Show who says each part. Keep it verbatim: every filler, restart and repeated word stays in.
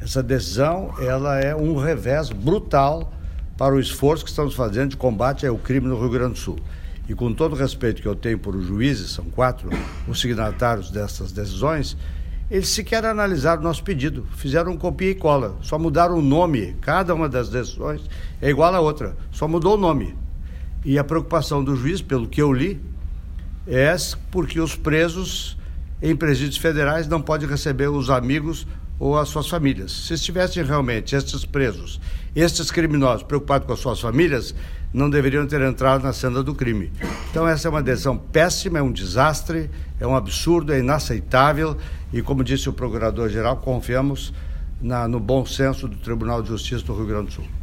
Speaker 1: Essa decisão, ela é um revés brutal para o esforço que estamos fazendo de combate ao crime no Rio Grande do Sul. E com todo o respeito que eu tenho por os juízes, são quatro os signatários dessas decisões, eles sequer analisaram o nosso pedido, fizeram um copia e cola, só mudaram o nome, cada uma das decisões é igual a outra, só mudou o nome. E a preocupação do juiz, pelo que eu li, é porque os presos em presídios federais não podem receber os amigos ou as suas famílias. Se estivessem realmente estes presos, estes criminosos preocupados com as suas famílias, não deveriam ter entrado na cena do crime. Então essa é uma decisão péssima, é um desastre, é um absurdo, é inaceitável e, como disse o Procurador-Geral, confiamos na, no bom senso do Tribunal de Justiça do Rio Grande do Sul.